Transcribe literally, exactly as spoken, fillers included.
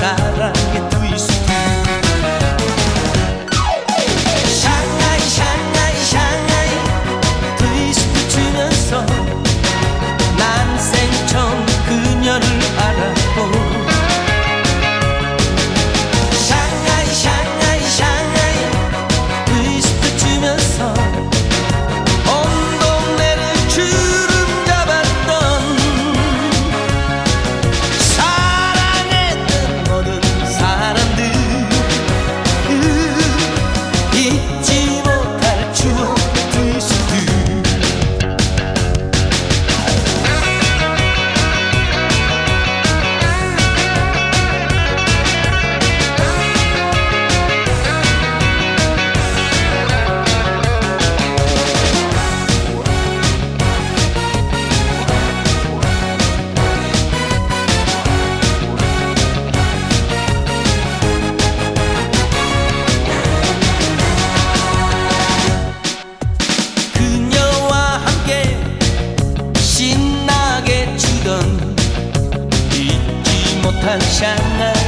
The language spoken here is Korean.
사랑의 트위스트. 샹하이 샹하이 샹하이 트위스트 추면서 난 생처음 그녀를 알았고, 샹하이 샹하이 샹하이 트위스트 추면서 온 동네를 주름 잡았던 사랑했던 모든 사람들, 잊지 못할 추억 트위스트. 그녀와 함께 신나게 추던 잊지 못한 샹하이